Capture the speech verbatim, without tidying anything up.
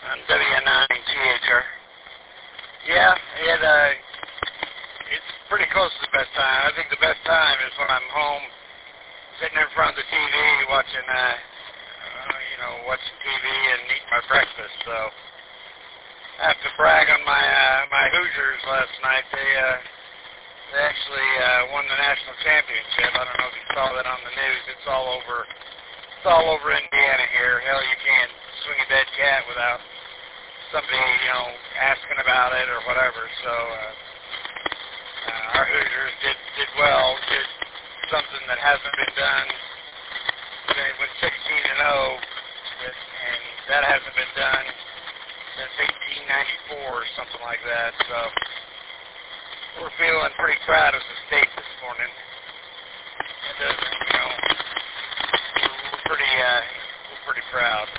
on W nine T H R. Yeah, it, uh, it's pretty close to the best time. I think the best time is when I'm home, sitting in front of the T V, watching, uh, uh, you know, watching T V and eating my breakfast. So I have to brag on my uh, my Hoosiers last night. They uh, they actually uh, won the national championship. I don't know if you saw that on the news. It's all over. It's all over Indiana here. Hell, you can't swing a dead cat without somebody, you know, asking about it or whatever. So uh, uh, our Hoosiers did did well. Did something that hasn't been done. They went sixteen and oh, and that hasn't been done since eighteen ninety-four or something like that. So we're feeling pretty proud of the state this morning. It doesn't, you know, we're, we're pretty, uh, we're pretty proud.